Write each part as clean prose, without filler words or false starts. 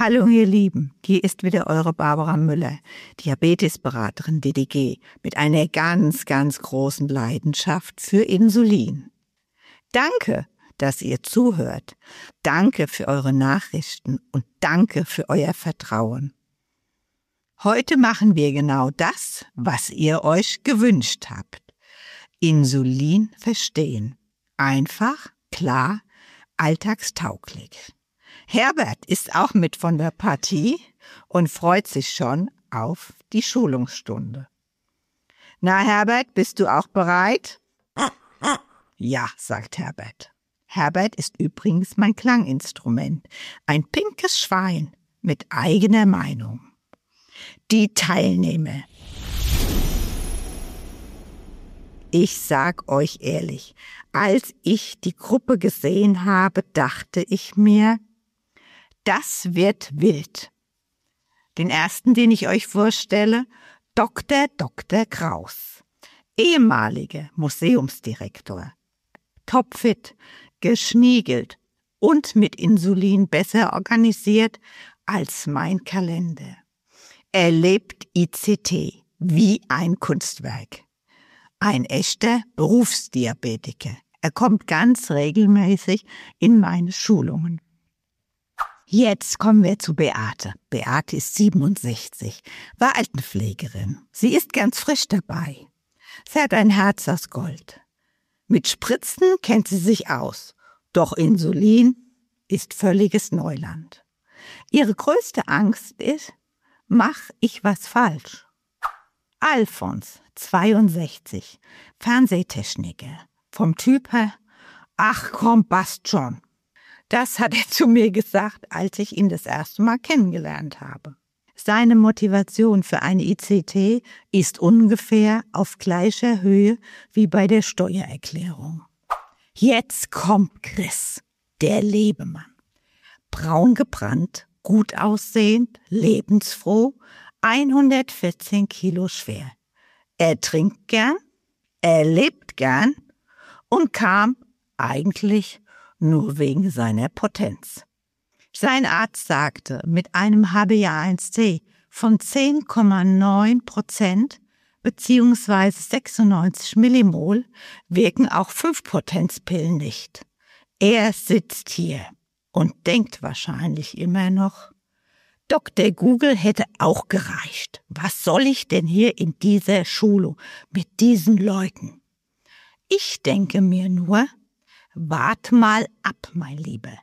Hallo ihr Lieben, hier ist wieder eure Barbara Müller, Diabetesberaterin DDG, mit einer ganz, ganz großen Leidenschaft für Insulin. Danke, dass ihr zuhört. Danke für eure Nachrichten und danke für euer Vertrauen. Heute machen wir genau das, was ihr euch gewünscht habt. Insulin verstehen. Einfach, klar, alltagstauglich. Herbert ist auch mit von der Partie und freut sich schon auf die Schulungsstunde. Na, Herbert, bist du auch bereit? Ja, sagt Herbert. Herbert ist übrigens mein Klanginstrument, ein pinkes Schwein mit eigener Meinung. Die Teilnehmer. Ich sag euch ehrlich, als ich die Gruppe gesehen habe, dachte ich mir, das wird wild. Den ersten, den ich euch vorstelle, Dr. Kraus, ehemaliger Museumsdirektor. Topfit, geschniegelt und mit Insulin besser organisiert als mein Kalender. Er lebt ICT wie ein Kunstwerk. Ein echter Berufsdiabetiker. Er kommt ganz regelmäßig in meine Schulungen. Jetzt kommen wir zu Beate. Beate ist 67, war Altenpflegerin. Sie ist ganz frisch dabei. Sie hat ein Herz aus Gold. Mit Spritzen kennt sie sich aus, doch Insulin ist völliges Neuland. Ihre größte Angst ist, mach ich was falsch? Alfons, 62, Fernsehtechniker. Vom Typ her, ach komm, passt schon. Das hat er zu mir gesagt, als ich ihn das erste Mal kennengelernt habe. Seine Motivation für eine ICT ist ungefähr auf gleicher Höhe wie bei der Steuererklärung. Jetzt kommt Chris, der Lebemann. Braun gebrannt, gut aussehend, lebensfroh, 114 Kilo schwer. Er trinkt gern, er lebt gern und kam eigentlich nur wegen seiner Potenz. Sein Arzt sagte, mit einem HbA1c von 10,9% bzw. 96 Millimol wirken auch 5-Potenzpillen nicht. Er sitzt hier und denkt wahrscheinlich immer noch, Dr. Google hätte auch gereicht. Was soll ich denn hier in dieser Schulung mit diesen Leuten? Ich denke mir nur, wart mal ab, mein Lieber.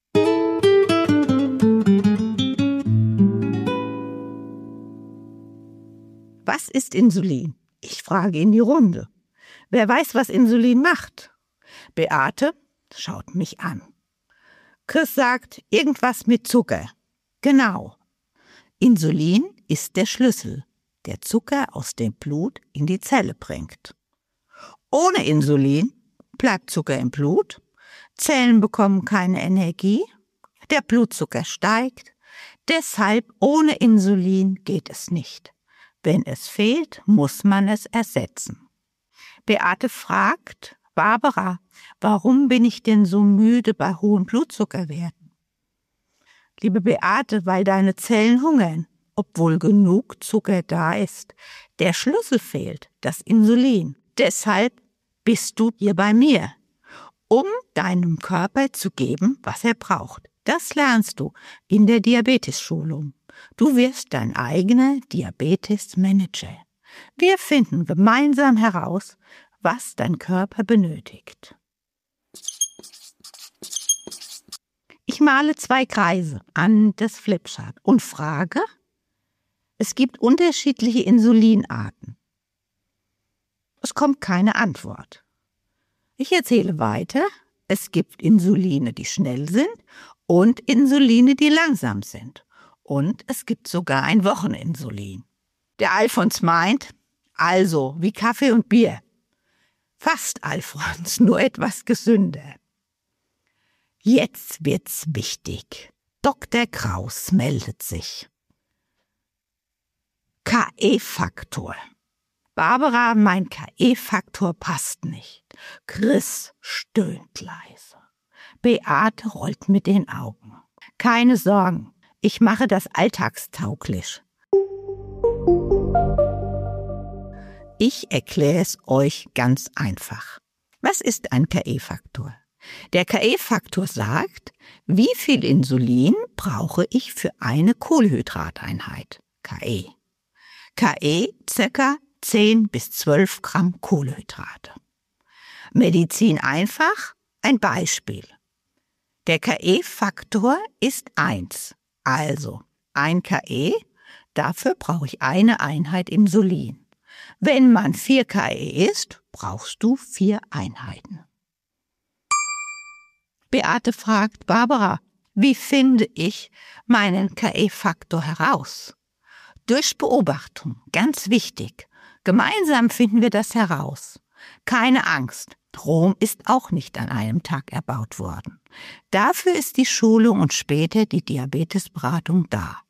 Was ist Insulin? Ich frage in die Runde. Wer weiß, was Insulin macht? Beate schaut mich an. Chris sagt, irgendwas mit Zucker. Genau. Insulin ist der Schlüssel, der Zucker aus dem Blut in die Zelle bringt. Ohne Insulin bleibt Zucker im Blut, Zellen bekommen keine Energie, der Blutzucker steigt, deshalb ohne Insulin geht es nicht. Wenn es fehlt, muss man es ersetzen. Beate fragt, Barbara, warum bin ich denn so müde bei hohen Blutzuckerwerten? Liebe Beate, weil deine Zellen hungern, obwohl genug Zucker da ist. Der Schlüssel fehlt, das Insulin. Deshalb bist du hier bei mir, um deinem Körper zu geben, was er braucht. Das lernst du in der Diabetes-Schulung. Du wirst dein eigener Diabetes-Manager. Wir finden gemeinsam heraus, was dein Körper benötigt. Ich male 2 Kreise an das Flipchart und frage, es gibt unterschiedliche Insulinarten. Es kommt keine Antwort. Ich erzähle weiter, es gibt Insuline, die schnell sind und Insuline, die langsam sind. Und es gibt sogar ein Wocheninsulin. Der Alfons meint, also wie Kaffee und Bier. Fast Alfons, nur etwas gesünder. Jetzt wird's wichtig. Dr. Kraus meldet sich. KE-Faktor. Barbara, mein KE-Faktor passt nicht. Chris stöhnt leise. Beate rollt mit den Augen. Keine Sorgen, Ich mache das alltagstauglich. Ich erkläre es euch ganz einfach. Was ist ein KE-Faktor? Der KE-Faktor sagt, wie viel Insulin brauche ich für eine Kohlenhydrateinheit, KE. KE ca. 10 bis 12 Gramm Kohlenhydrate. Medizin einfach, ein Beispiel. Der KE-Faktor ist 1, also 1 KE, dafür brauche ich eine Einheit Insulin. Wenn man 4 KE isst, brauchst du 4 Einheiten. Beate fragt, Barbara, wie finde ich meinen KE-Faktor heraus? Durch Beobachtung, ganz wichtig. Gemeinsam finden wir das heraus. Keine Angst, Rom ist auch nicht an einem Tag erbaut worden. Dafür ist die Schulung und später die Diabetesberatung da.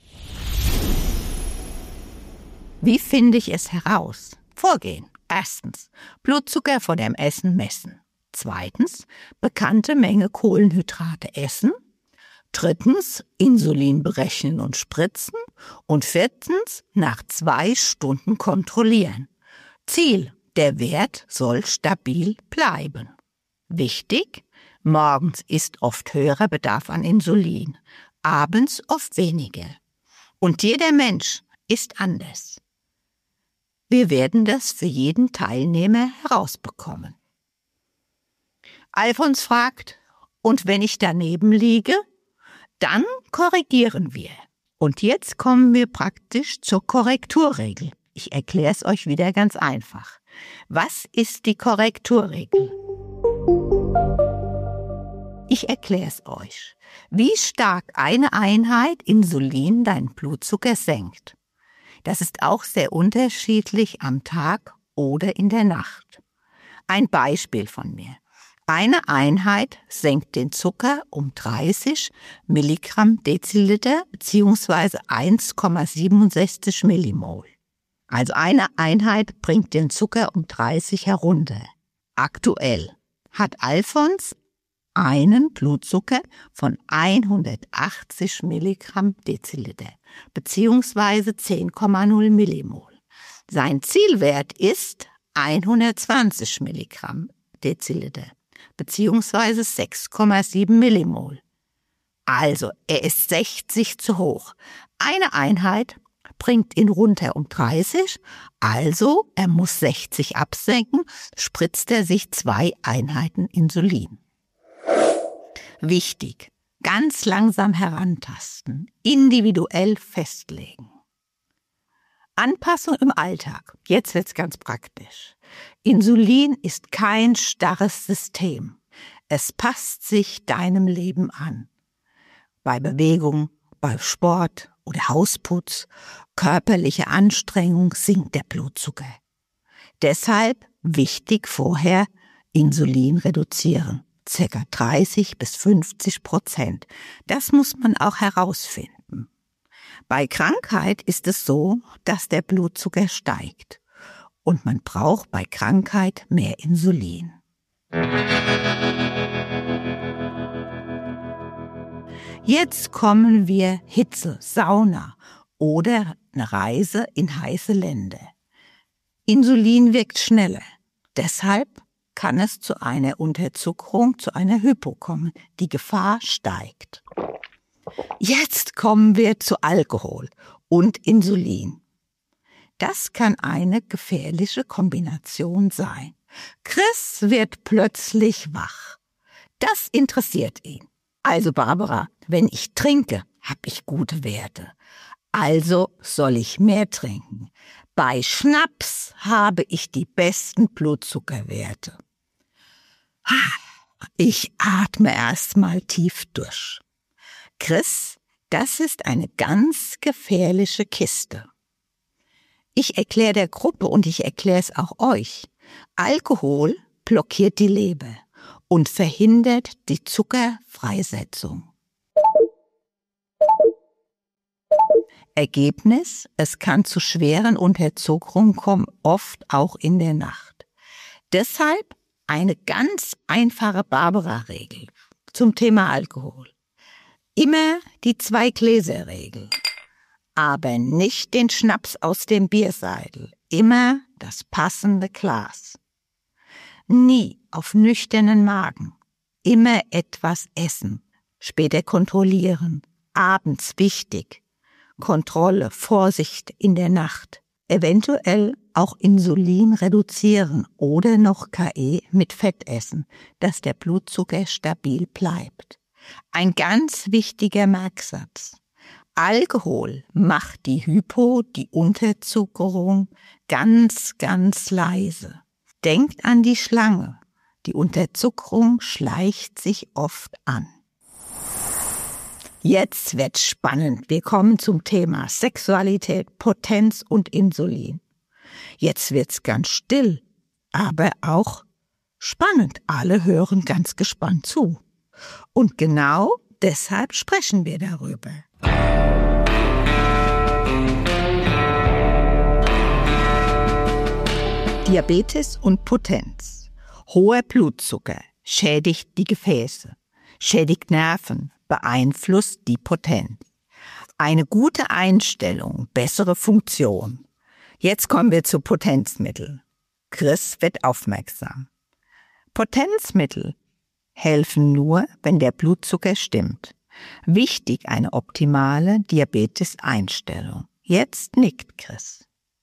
Wie finde ich es heraus? Vorgehen. Erstens, Blutzucker vor dem Essen messen. Zweitens, bekannte Menge Kohlenhydrate essen. Drittens, Insulin berechnen und spritzen. Und viertens, nach 2 Stunden kontrollieren. Ziel, der Wert soll stabil bleiben. Wichtig, morgens ist oft höherer Bedarf an Insulin, abends oft weniger. Und jeder Mensch ist anders. Wir werden das für jeden Teilnehmer herausbekommen. Alfons fragt, und wenn ich daneben liege? Dann korrigieren wir. Und jetzt kommen wir praktisch zur Korrekturregel. Ich erkläre es euch wieder ganz einfach. Was ist die Korrekturregel? Ich erkläre es euch. Wie stark eine Einheit Insulin deinen Blutzucker senkt. Das ist auch sehr unterschiedlich am Tag oder in der Nacht. Ein Beispiel von mir. Eine Einheit senkt den Zucker um 30 Milligramm Deziliter bzw. 1,67 Millimol. Also eine Einheit bringt den Zucker um 30 herunter. Aktuell hat Alfons einen Blutzucker von 180 Milligramm Deziliter bzw. 10,0 Millimol. Sein Zielwert ist 120 Milligramm Deziliter beziehungsweise 6,7 Millimol. Also er ist 60 zu hoch. Eine Einheit bringt ihn runter um 30, also er muss 60 absenken, spritzt er sich 2 Einheiten Insulin. Wichtig, ganz langsam herantasten, individuell festlegen. Anpassung im Alltag. Jetzt wird's ganz praktisch. Insulin ist kein starres System. Es passt sich deinem Leben an. Bei Bewegung, bei Sport oder Hausputz, körperliche Anstrengung sinkt der Blutzucker. Deshalb wichtig vorher Insulin reduzieren. Ca. 30 bis 50%. Das muss man auch herausfinden. Bei Krankheit ist es so, dass der Blutzucker steigt und man braucht bei Krankheit mehr Insulin. Jetzt kommen wir Hitze, Sauna oder eine Reise in heiße Länder. Insulin wirkt schneller, deshalb kann es zu einer Unterzuckerung, zu einer Hypo kommen. Die Gefahr steigt. Jetzt kommen wir zu Alkohol und Insulin. Das kann eine gefährliche Kombination sein. Chris wird plötzlich wach. Das interessiert ihn. Also Barbara, wenn ich trinke, habe ich gute Werte. Also soll ich mehr trinken. Bei Schnaps habe ich die besten Blutzuckerwerte. Ich atme erstmal tief durch. Chris, das ist eine ganz gefährliche Kiste. Ich erkläre der Gruppe und ich erkläre es auch euch. Alkohol blockiert die Leber und verhindert die Zuckerfreisetzung. Ergebnis, es kann zu schweren Unterzuckerungen kommen, oft auch in der Nacht. Deshalb eine ganz einfache Barbara-Regel zum Thema Alkohol. Immer die 2-Gläser-Regel. Aber nicht den Schnaps aus dem Bierseidel. Immer das passende Glas. Nie auf nüchternen Magen. Immer etwas essen. Später kontrollieren. Abends wichtig. Kontrolle, Vorsicht in der Nacht. Eventuell auch Insulin reduzieren oder noch KE mit Fett essen, dass der Blutzucker stabil bleibt. Ein ganz wichtiger Merksatz. Alkohol macht die die Unterzuckerung ganz, ganz leise. Denkt an die Schlange. Die Unterzuckerung schleicht sich oft an. Jetzt wird's spannend. Wir kommen zum Thema Sexualität, Potenz und Insulin. Jetzt wird's ganz still, aber auch spannend. Alle hören ganz gespannt zu. Und genau deshalb sprechen wir darüber. Diabetes und Potenz. Hoher Blutzucker schädigt die Gefäße, schädigt Nerven, beeinflusst die Potenz. Eine gute Einstellung, bessere Funktion. Jetzt kommen wir zu Potenzmitteln. Chris wird aufmerksam. Potenzmittel helfen nur, wenn der Blutzucker stimmt. Wichtig eine optimale Diabetes-Einstellung. Jetzt nickt Chris.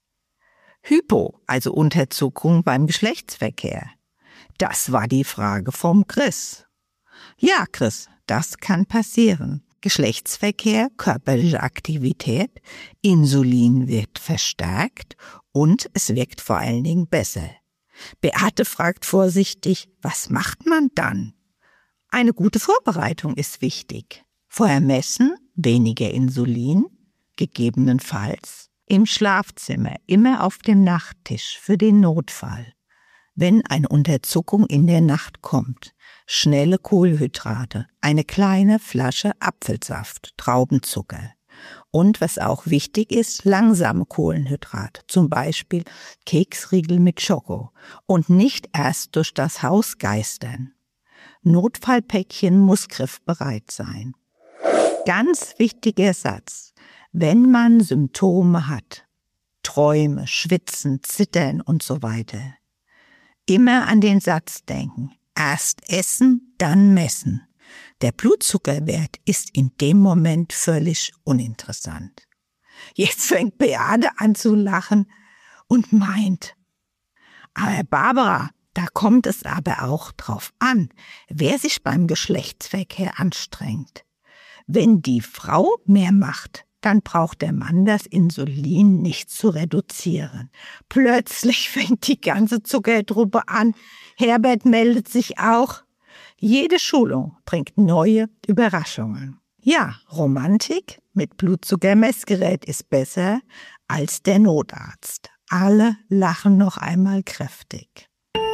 Hypo, also Unterzuckerung beim Geschlechtsverkehr. Das war die Frage vom Chris. Ja, Chris, das kann passieren. Geschlechtsverkehr, körperliche Aktivität, Insulin wird verstärkt und es wirkt vor allen Dingen besser. Beate fragt vorsichtig, was macht man dann? Eine gute Vorbereitung ist wichtig. Vorher messen, weniger Insulin, gegebenenfalls im Schlafzimmer, immer auf dem Nachttisch für den Notfall. Wenn eine Unterzuckung in der Nacht kommt, schnelle Kohlenhydrate, eine kleine Flasche Apfelsaft, Traubenzucker. Und was auch wichtig ist, langsame Kohlenhydrate, zum Beispiel Keksriegel mit Schoko und nicht erst durch das Haus geistern. Notfallpäckchen muss griffbereit sein. Ganz wichtiger Satz, wenn man Symptome hat, Träume, Schwitzen, Zittern und so weiter, immer an den Satz denken, erst essen, dann messen. Der Blutzuckerwert ist in dem Moment völlig uninteressant. Jetzt fängt Beate an zu lachen und meint, aber Barbara, da kommt es aber auch drauf an, wer sich beim Geschlechtsverkehr anstrengt. Wenn die Frau mehr macht, dann braucht der Mann das Insulin nicht zu reduzieren. Plötzlich fängt die ganze Zuckertruppe an. Herbert meldet sich auch. Jede Schulung bringt neue Überraschungen. Ja, Romantik mit Blutzuckermessgerät ist besser als der Notarzt. Alle lachen noch einmal kräftig.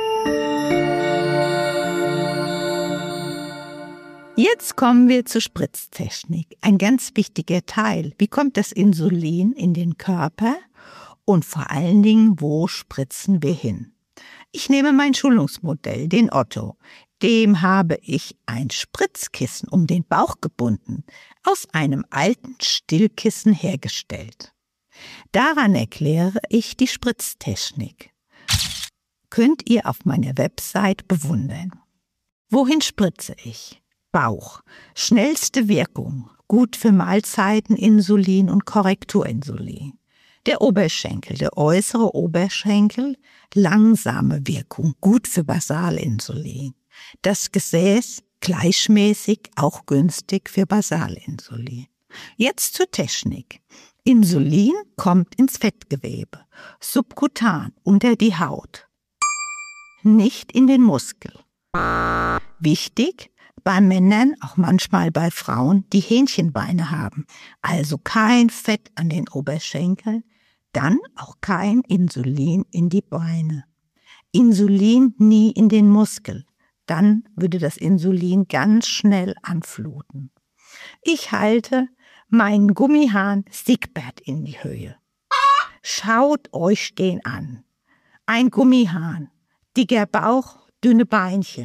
Jetzt kommen wir zur Spritztechnik. Ein ganz wichtiger Teil. Wie kommt das Insulin in den Körper? Und vor allen Dingen, wo spritzen wir hin? Ich nehme mein Schulungsmodell, den Otto. Dem habe ich ein Spritzkissen um den Bauch gebunden, aus einem alten Stillkissen hergestellt. Daran erkläre ich die Spritztechnik. Könnt ihr auf meiner Website bewundern. Wohin spritze ich? Bauch. Schnellste Wirkung. Gut für Mahlzeiten, Insulin und Korrekturinsulin. Der Oberschenkel, der äußere Oberschenkel, langsame Wirkung, gut für Basalinsulin. Das Gesäß, gleichmäßig, auch günstig für Basalinsulin. Jetzt zur Technik. Insulin kommt ins Fettgewebe, subkutan, unter die Haut, nicht in den Muskel. Wichtig, bei Männern, auch manchmal bei Frauen, die Hähnchenbeine haben, also kein Fett an den Oberschenkeln, dann auch kein Insulin in die Beine. Insulin nie in den Muskel, dann würde das Insulin ganz schnell anfluten. Ich halte meinen Gummihahn Siegbert in die Höhe. Schaut euch den an. Ein Gummihahn, dicker Bauch, dünne Beinchen,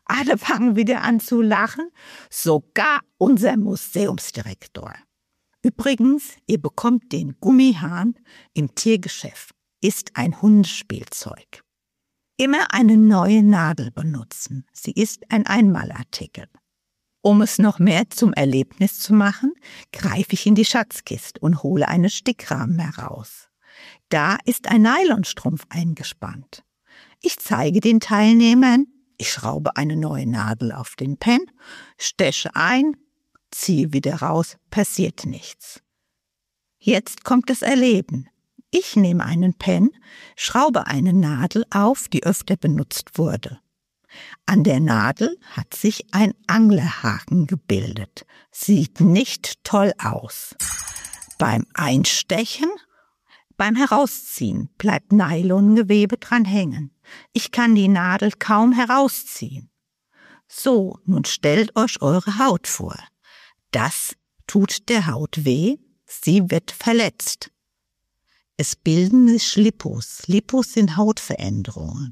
Alle fangen wieder an zu lachen, sogar unser Museumsdirektor. Übrigens, ihr bekommt den Gummihahn im Tiergeschäft, ist ein Hundespielzeug. Immer eine neue Nadel benutzen, sie ist ein Einmalartikel. Um es noch mehr zum Erlebnis zu machen, greife ich in die Schatzkiste und hole einen Stickrahmen heraus. Da ist ein Nylonstrumpf eingespannt. Ich zeige den Teilnehmern, ich schraube eine neue Nadel auf den Pen, steche ein, ziehe wieder raus, passiert nichts. Jetzt kommt das Erleben. Ich nehme einen Pen, schraube eine Nadel auf, die öfter benutzt wurde. An der Nadel hat sich ein Anglerhaken gebildet. Sieht nicht toll aus. Beim Einstechen, beim Herausziehen bleibt Nylongewebe dran hängen. Ich kann die Nadel kaum herausziehen. So, nun stellt euch eure Haut vor. Das tut der Haut weh, sie wird verletzt. Es bilden sich Lipos. Lipos sind Hautveränderungen.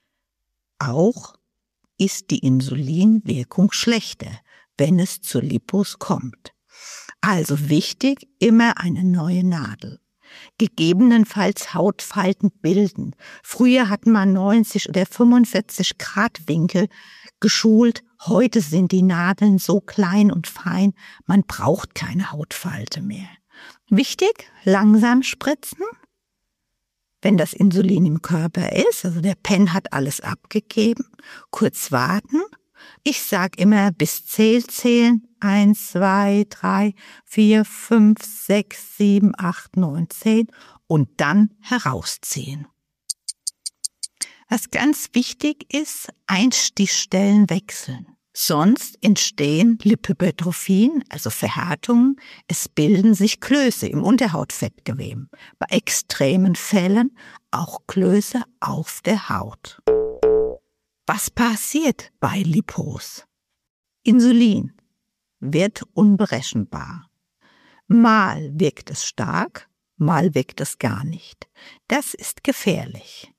Auch ist die Insulinwirkung schlechter, wenn es zu Lipos kommt. Also wichtig, immer eine neue Nadel. Gegebenenfalls Hautfalten bilden. Früher hat man 90 oder 45 Grad Winkel geschult. Heute sind die Nadeln so klein und fein, man braucht keine Hautfalte mehr. Wichtig, langsam spritzen. Wenn das Insulin im Körper ist, also der Pen hat alles abgegeben, kurz warten. Ich sag immer bis 10 zählen. 1, 2, 3, 4, 5, 6, 7, 8, 9, 10 und dann herausziehen. Was ganz wichtig ist, Einstichstellen wechseln. Sonst entstehen Lipöpetrophien, also Verhärtungen. Es bilden sich Klöße im Unterhautfettgewebe. Bei extremen Fällen auch Klöße auf der Haut. Was passiert bei Lipos? Insulin wird unberechenbar. Mal wirkt es stark, mal wirkt es gar nicht. Das ist gefährlich.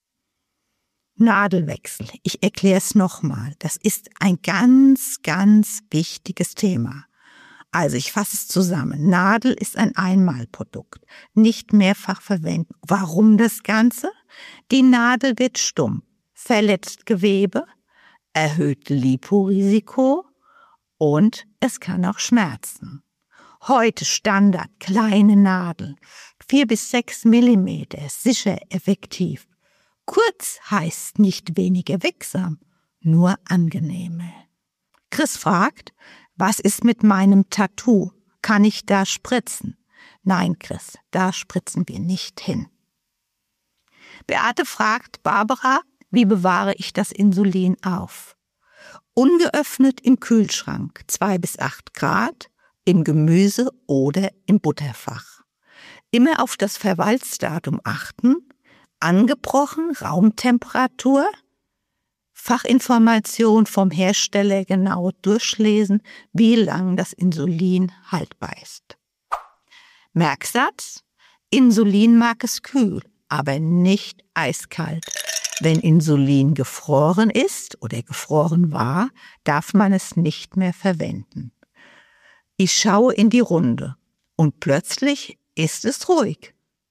Nadelwechsel, ich erkläre es nochmal. Das ist ein ganz, ganz wichtiges Thema. Also ich fasse es zusammen. Nadel ist ein Einmalprodukt, nicht mehrfach verwenden. Warum das Ganze? Die Nadel wird stumm, verletzt Gewebe, erhöht Liporisiko und es kann auch schmerzen. Heute Standard, kleine Nadel, 4 bis 6 Millimeter, sicher effektiv. Kurz heißt nicht weniger wirksam, nur angenehmer. Chris fragt, was ist mit meinem Tattoo? Kann ich da spritzen? Nein, Chris, da spritzen wir nicht hin. Beate fragt, Barbara, wie bewahre ich das Insulin auf? Ungeöffnet im Kühlschrank, 2 bis 8 Grad, im Gemüse oder im Butterfach. Immer auf das Verweilsdatum achten, angebrochen, Raumtemperatur, Fachinformation vom Hersteller genau durchlesen, wie lang das Insulin haltbar ist. Merksatz: Insulin mag es kühl, aber nicht eiskalt. Wenn Insulin gefroren ist oder gefroren war, darf man es nicht mehr verwenden. Ich schaue in die Runde und plötzlich ist es ruhig.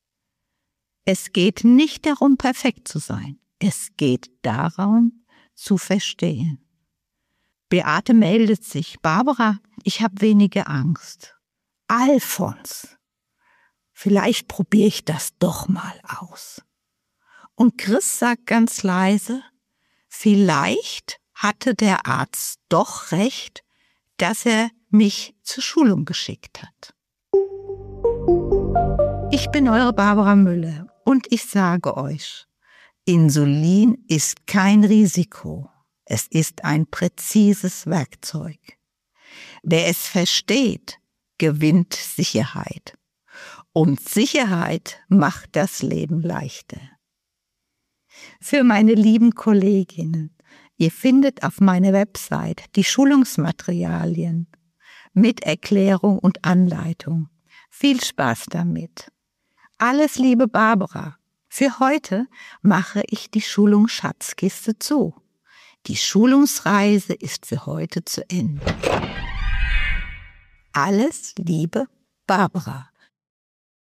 Es geht nicht darum, perfekt zu sein. Es geht darum, zu verstehen. Beate meldet sich. Barbara, ich habe weniger Angst. Alfons, vielleicht probiere ich das doch mal aus. Und Chris sagt ganz leise, vielleicht hatte der Arzt doch recht, dass er mich zur Schulung geschickt hat. Ich bin eure Barbara Müller und ich sage euch, Insulin ist kein Risiko. Es ist ein präzises Werkzeug. Wer es versteht, gewinnt Sicherheit. Und Sicherheit macht das Leben leichter. Für meine lieben Kolleginnen, ihr findet auf meiner Website die Schulungsmaterialien mit Erklärung und Anleitung. Viel Spaß damit. Alles Liebe, Barbara. Für heute mache ich die Schulung Schatzkiste zu. Die Schulungsreise ist für heute zu Ende. Alles Liebe, Barbara.